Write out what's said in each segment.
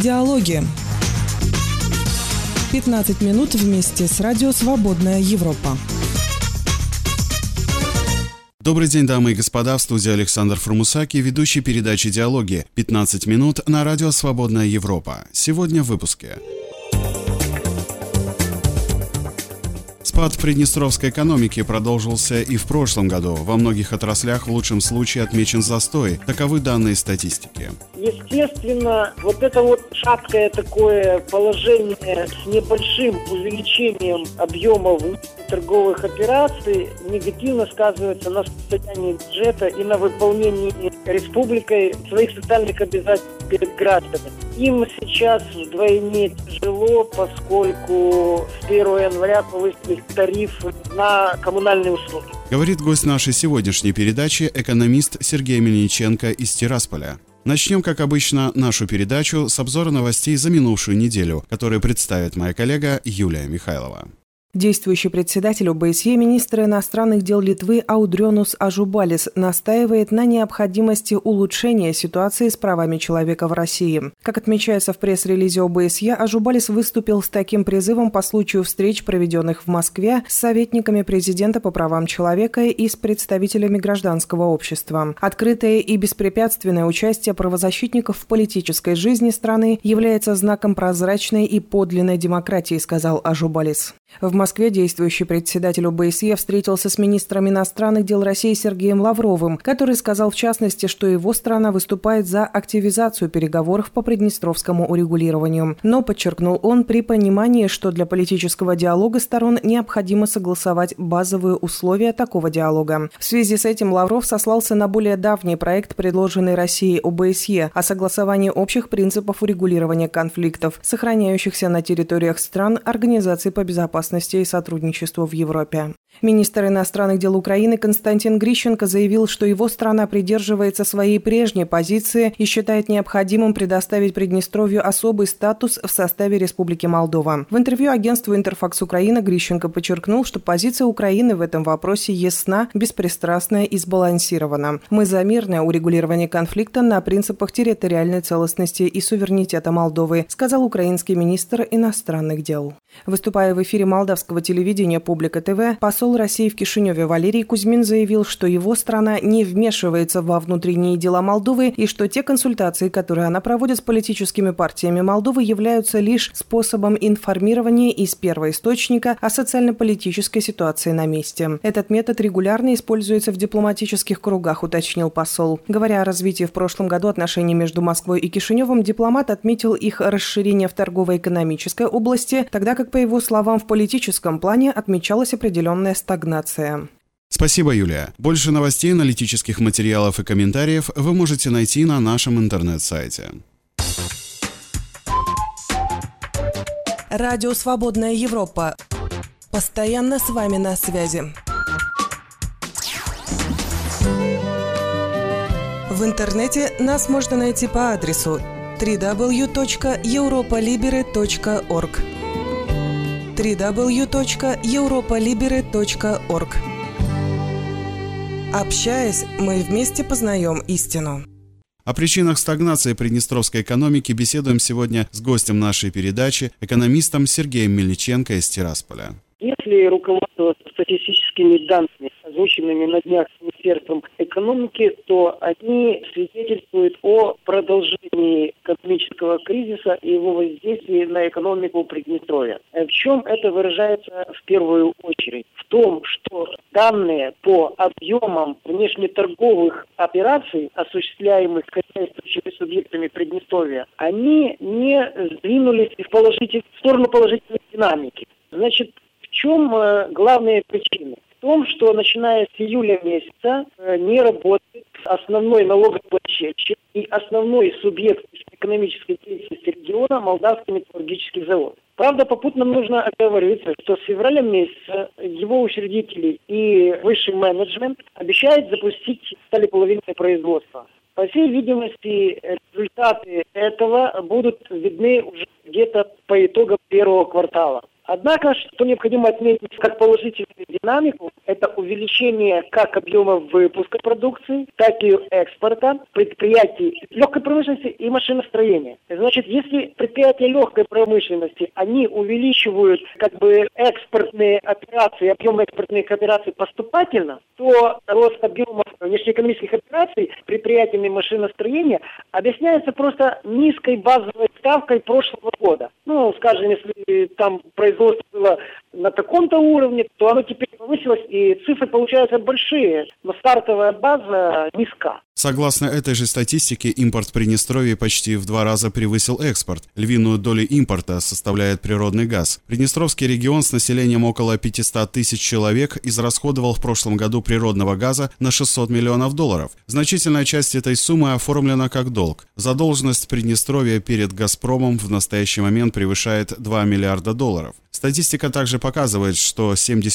Диалоги. 15 минут вместе с радио «Свободная Европа». Добрый день, дамы и господа, в студии Александр Фурмусаки, ведущий передачи «Диалоги». 15 минут на радио «Свободная Европа». Сегодня в выпуске. Спад приднестровской экономики продолжился и в прошлом году. Во многих отраслях в лучшем случае отмечен застой. Таковы данные статистики. Естественно, это шаткое такое положение с небольшим увеличением объемов торговых операций негативно сказывается на состоянии бюджета и на выполнении республикой своих социальных обязательств перед гражданами. Им сейчас вдвойне тяжело, поскольку с 1 января повысились тарифы на коммунальные услуги. Говорит гость нашей сегодняшней передачи, экономист Сергей Мельниченко из Тирасполя. Начнем, как обычно, нашу передачу с обзора новостей за минувшую неделю, которые представит моя коллега Юлия Михайлова. Действующий председатель ОБСЕ, министр иностранных дел Литвы Аудрионус Ажубалис настаивает на необходимости улучшения ситуации с правами человека в России. Как отмечается в пресс-релизе ОБСЕ, Ажубалис выступил с таким призывом по случаю встреч, проведенных в Москве с советниками президента по правам человека и с представителями гражданского общества. Открытое и беспрепятственное участие правозащитников в политической жизни страны является знаком прозрачной и подлинной демократии, сказал Ажубалис. В Москве действующий председатель ОБСЕ встретился с министром иностранных дел России Сергеем Лавровым, который сказал в частности, что его страна выступает за активизацию переговоров по приднестровскому урегулированию. Но, подчеркнул он, при понимании, что для политического диалога сторон необходимо согласовать базовые условия такого диалога. В связи с этим Лавров сослался на более давний проект, предложенный Россией ОБСЕ, о согласовании общих принципов урегулирования конфликтов, сохраняющихся на территориях стран Организации по безопасности и сотрудничеству в Европе. Министр иностранных дел Украины Константин Грищенко заявил, что его страна придерживается своей прежней позиции и считает необходимым предоставить Приднестровью особый статус в составе Республики Молдова. В интервью агентству «Интерфакс Украина» Грищенко подчеркнул, что позиция Украины в этом вопросе ясна, беспристрастная и сбалансирована. Мы за мирное урегулирование конфликта на принципах территориальной целостности и суверенитета Молдовы, сказал украинский министр иностранных дел. Выступая в эфире молдавского телевидения «Публика ТВ», посол России в Кишиневе Валерий Кузьмин заявил, что его страна не вмешивается во внутренние дела Молдовы и что те консультации, которые она проводит с политическими партиями Молдовы, являются лишь способом информирования из первоисточника о социально-политической ситуации на месте. Этот метод регулярно используется в дипломатических кругах, уточнил посол. Говоря о развитии в прошлом году отношений между Москвой и Кишиневым, дипломат отметил их расширение в торгово-экономической области, тогда как, по его словам, в политическом плане отмечалась определенная стагнация. Спасибо, Юлия. Больше новостей, аналитических материалов и комментариев вы можете найти на нашем интернет-сайте. Радио «Свободная Европа». Постоянно с вами на связи. В интернете нас можно найти по адресу www.europolibere.org www.europolibere.org. Общаясь, мы вместе познаем истину. О причинах стагнации приднестровской экономики беседуем сегодня с гостем нашей передачи, экономистом Сергеем Мельниченко из Тирасполя. Если руководствоваться статистическими данными, озвученными на днях Министерством экономики, то они свидетельствуют о продолжении экономического кризиса и его воздействии на экономику Приднестровья. В чем это выражается в первую очередь? В том, что данные по объемам внешнеторговых операций, осуществляемых хозяйствующими субъектами Приднестровья, они не сдвинулись в сторону положительной динамики. Значит, в чем главные причины? В том, что начиная с июля месяца не работает основной налогоплательщик и основной субъект экономической деятельности региона Молдавский металлургический завод. Правда, попутно нужно оговориться, что с февраля месяца его учредители и высший менеджмент обещают запустить сталеплавильное производство. По всей видимости, результаты этого будут видны уже где-то по итогам первого квартала. Однако, что необходимо отметить как положительную динамику, это увеличение как объемов выпуска продукции, так и экспорта предприятий легкой промышленности и машиностроения. Значит, если предприятия легкой промышленности, они увеличивают экспортные операции, объем экспортных операций поступательно, то рост объемов внешнеэкономических операций предприятиями машиностроения объясняется просто низкой базовой ставкой прошлого года. Скажем, если там производство было на таком-то уровне, то оно теперь повысилось, и цифры получаются большие, но стартовая база низка. Согласно этой же статистике, импорт в Приднестровье почти в 2 раза превысил экспорт. Львиную долю импорта составляет природный газ. Приднестровский регион с населением около 500 тысяч человек израсходовал в прошлом году природного газа на $600 миллионов. Значительная часть этой суммы оформлена как долг. Задолженность Приднестровья перед «Газпромом» в настоящий момент превышает $2 миллиарда. Статистика также показывает, что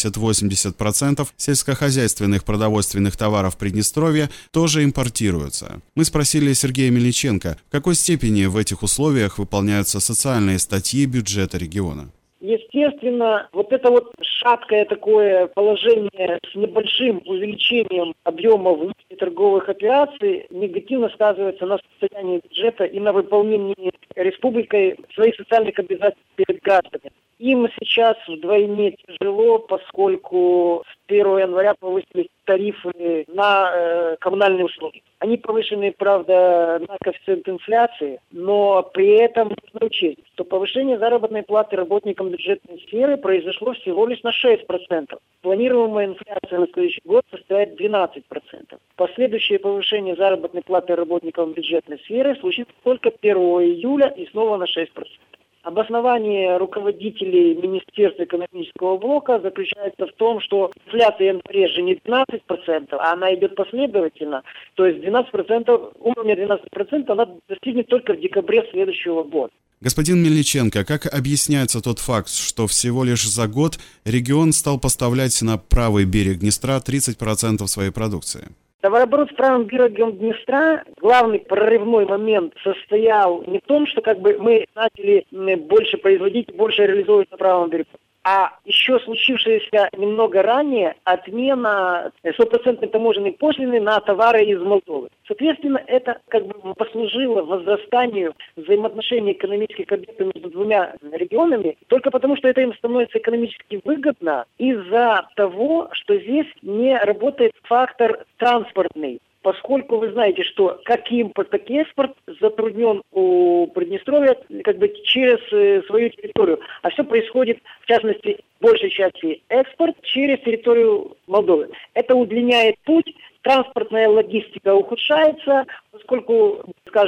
70-80% сельскохозяйственных продовольственных товаров Приднестровья тоже импортируются. Мы спросили Сергея Мельниченко, в какой степени в этих условиях выполняются социальные статьи бюджета региона. Естественно, это шаткое такое положение с небольшим увеличением объемов внутриторговых операций негативно сказывается на состоянии бюджета и на выполнении республикой своих социальных обязательств перед гражданами. Им сейчас вдвойне тяжело, поскольку с 1 января повысились тарифы на коммунальные услуги. Они повышены, правда, на коэффициент инфляции, но при этом нужно учесть, что повышение заработной платы работникам бюджетной сферы произошло всего лишь на 6%. Планируемая инфляция на следующий год составит 12%. Последующее повышение заработной платы работникам бюджетной сферы случится только 1 июля и снова на 6%. Обоснование руководителей Министерства экономического блока заключается в том, что инфляция в январе же не 12%, а она идет последовательно. То есть уровня 12% она достигнет только в декабре следующего года. Господин Мельниченко, как объясняется тот факт, что всего лишь за год регион стал поставлять на правый берег Днестра 30% своей продукции? Товарооборот с правым берегом Днестра, главный прорывной момент состоял не в том, что мы начали больше производить, больше реализовывать на правом берегу, а еще случившаяся немного ранее отмена 100% таможенной пошлины на товары из Молдовы. Соответственно, это послужило возрастанию взаимоотношений экономических объектов между двумя регионами, только потому, что это им становится экономически выгодно из-за того, что здесь не работает фактор транспортный. Поскольку вы знаете, что как импорт, так и экспорт затруднен у Приднестровья через свою территорию. А все происходит, в частности, в большей части экспорт через территорию Молдовы. Это удлиняет путь, транспортная логистика ухудшается, поскольку,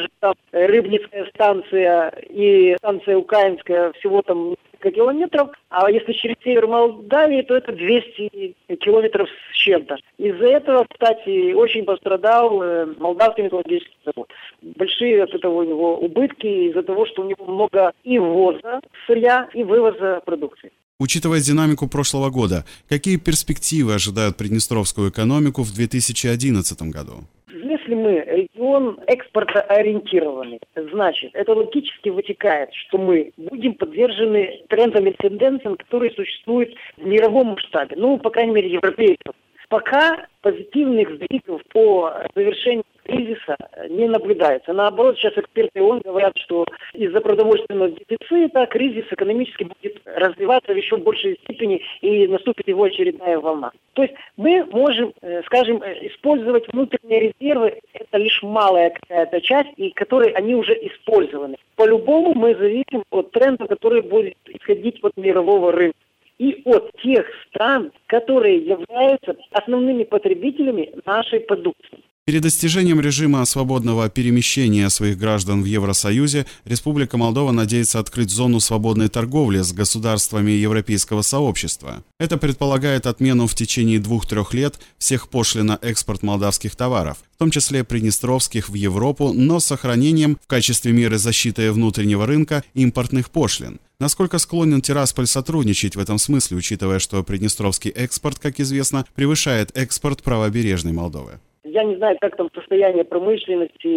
Рыбницкая станция и станция Украинская всего там несколько километров, а если через север Молдавии, то это 200 километров с чем-то. Из-за этого, кстати, очень пострадал молдавский металлургический завод. Большие от этого у него убытки из-за того, что у него много и ввоза сырья, и вывоза продукции. Учитывая динамику прошлого года, какие перспективы ожидают приднестровскую экономику в 2011 году? Если мы регион экспортоориентированный, значит, это логически вытекает, что мы будем подвержены трендам и тенденциям, которые существуют в мировом масштабе, по крайней мере, европейском. Пока позитивных сдвигов по завершению кризиса не наблюдается. Наоборот, сейчас эксперты ООН говорят, что из-за продовольственного дефицита кризис экономически будет развиваться в еще большей степени и наступит его очередная волна. То есть мы можем, использовать внутренние резервы, это лишь малая какая-то часть, и которые они уже использованы. По-любому мы зависим от тренда, который будет исходить от мирового рынка и от тех стран, которые являются основными потребителями нашей продукции. Перед достижением режима свободного перемещения своих граждан в Евросоюзе Республика Молдова надеется открыть зону свободной торговли с государствами Европейского сообщества. Это предполагает отмену в течение 2-3 лет всех пошлин на экспорт молдавских товаров, в том числе приднестровских в Европу, но с сохранением в качестве меры защиты внутреннего рынка импортных пошлин. Насколько склонен Тирасполь сотрудничать в этом смысле, учитывая, что приднестровский экспорт, как известно, превышает экспорт правобережной Молдовы? Я не знаю, как там состояние промышленности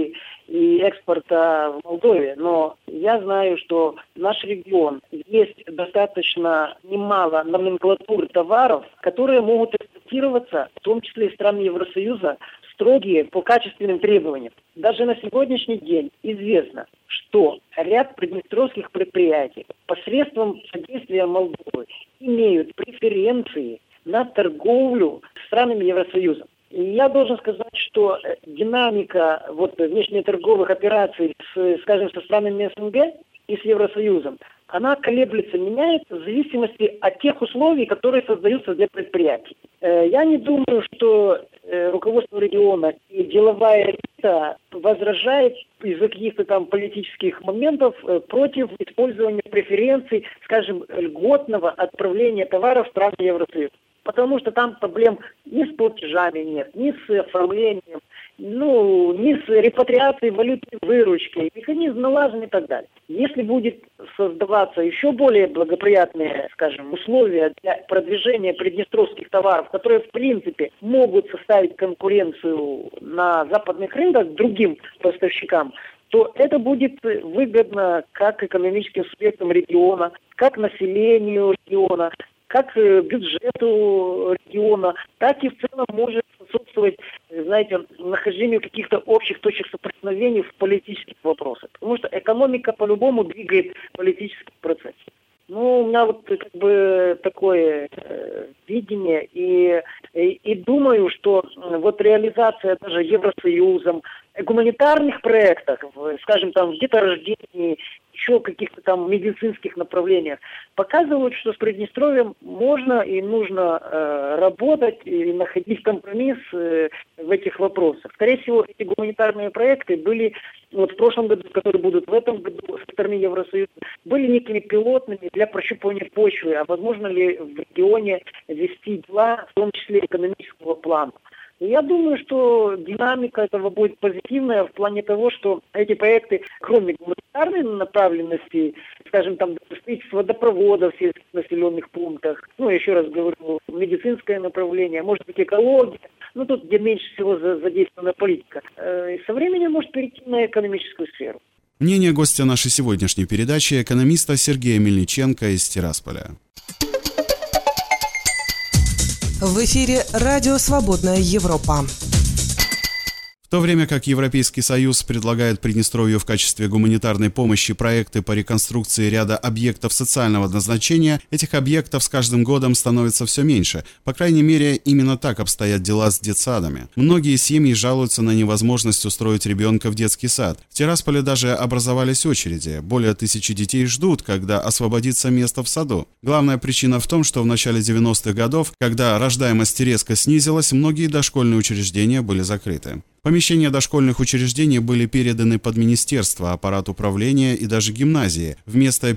и экспорта в Молдове, но я знаю, что наш регион есть достаточно немало номенклатур товаров, которые могут экспортироваться, в том числе и страны Евросоюза, строгие по качественным требованиям. Даже на сегодняшний день известно, что ряд приднестровских предприятий посредством содействия Молдовы имеют преференции на торговлю с странами Евросоюза. И я должен сказать, что динамика внешнеторговых операций со странами СНГ и с Евросоюзом, она колеблется, меняется в зависимости от тех условий, которые создаются для предприятий. Я не думаю, что руководство региона и деловая элита возражает из-за каких-то там политических моментов против использования преференций, скажем, льготного отправления товаров в страны Евросоюза. Потому что там проблем ни с платежами нет, ни с оформлением, ни с репатриацией валютной выручки, механизм налажен и так далее. Если будет создаваться еще более благоприятные, скажем, условия для продвижения приднестровских товаров, которые, в принципе, могут составить конкуренцию на западных рынках другим поставщикам, то это будет выгодно как экономическим субъектам региона, как населению региона, как бюджету региона, так и в целом может способствовать, нахождению каких-то общих точек соприкосновения в политических вопросах. Потому что экономика по-любому двигает политический процесс. У меня такое видение, и думаю, что реализация даже Евросоюзом гуманитарных проектов, скажем, в деторождении, еще каких-то там медицинских направлениях, показывают, что с Приднестровьем можно и нужно работать и находить компромисс в этих вопросах. Скорее всего, эти гуманитарные проекты были в прошлом году, которые будут в этом году со стороны Евросоюза, были некими пилотными для прощупывания почвы, а возможно ли в регионе вести дела, в том числе экономического плана. Я думаю, что динамика этого будет позитивная в плане того, что эти проекты, кроме гуманитарной направленности, скажем, строительство водопроводов в сельских населенных пунктах, еще раз говорю, медицинское направление, может быть, экология, тут, где меньше всего задействована политика, со временем может перейти на экономическую сферу. Мнение гостя нашей сегодняшней передачи – экономиста Сергея Мельниченко из Тирасполя. В эфире радио «Свободная Европа». В то время как Европейский Союз предлагает Приднестровью в качестве гуманитарной помощи проекты по реконструкции ряда объектов социального назначения, этих объектов с каждым годом становится все меньше. По крайней мере, именно так обстоят дела с детсадами. Многие семьи жалуются на невозможность устроить ребенка в детский сад. В Тирасполе даже образовались очереди. Более 1000 детей ждут, когда освободится место в саду. Главная причина в том, что в начале 90-х годов, когда рождаемость резко снизилась, многие дошкольные учреждения были закрыты. Помещения дошкольных учреждений были переданы под министерство, аппарат управления и даже гимназии. Вместо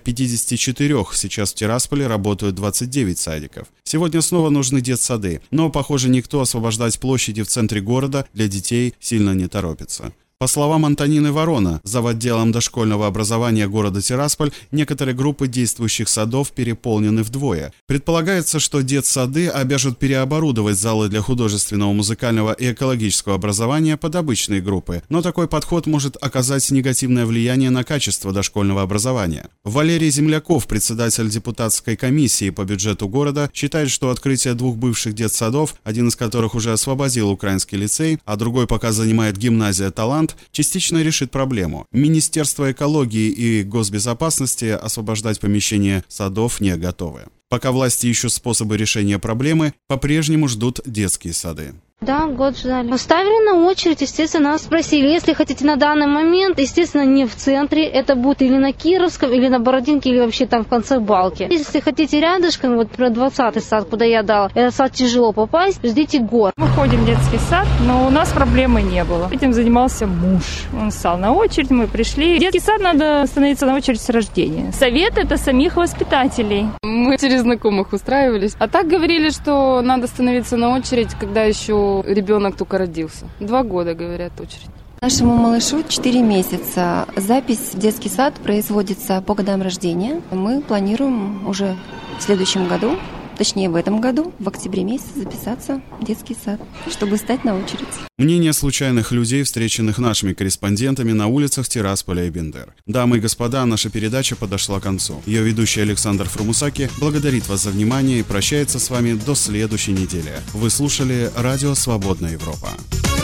54 сейчас в Тирасполе работают 29 садиков. Сегодня снова нужны детсады, но, похоже, никто освобождать площади в центре города для детей сильно не торопится. По словам Антонины Ворона, завотделом дошкольного образования города Тирасполь, некоторые группы действующих садов переполнены вдвое. Предполагается, что детсады обяжут переоборудовать залы для художественного, музыкального и экологического образования под обычные группы, но такой подход может оказать негативное влияние на качество дошкольного образования. Валерий Земляков, председатель депутатской комиссии по бюджету города, считает, что открытие 2 бывших детсадов, один из которых уже освободил украинский лицей, а другой пока занимает гимназия «Талант», частично решит проблему. Министерство экологии и госбезопасности освобождать помещения садов не готовы. Пока власти ищут способы решения проблемы, по-прежнему ждут детские сады. Да, год ждали. Поставили на очередь, естественно, нас спросили, если хотите на данный момент, естественно, не в центре, это будет или на Кировском, или на Бородинке, или вообще там в конце Балки. Если хотите рядышком, про 20-й сад, куда я дал, этот сад тяжело попасть, ждите год. Мы ходим в детский сад, но у нас проблемы не было. Этим занимался муж. Он встал на очередь, мы пришли. В детский сад надо становиться на очередь с рождения. Совет это самих воспитателей. Мы через знакомых устраивались. А так говорили, что надо становиться на очередь, когда еще ребенок только родился. 2 года, говорят, очередь. Нашему малышу 4 месяца. Запись в детский сад производится по годам рождения. Мы планируем уже в следующем году точнее в этом году, в октябре месяце записаться в детский сад, чтобы стать на очередь. Мнение случайных людей, встреченных нашими корреспондентами на улицах Тирасполя и Бендер. Дамы и господа, наша передача подошла к концу. Ее ведущий Александр Фрумусаки благодарит вас за внимание и прощается с вами до следующей недели. Вы слушали Радио Свободная Европа.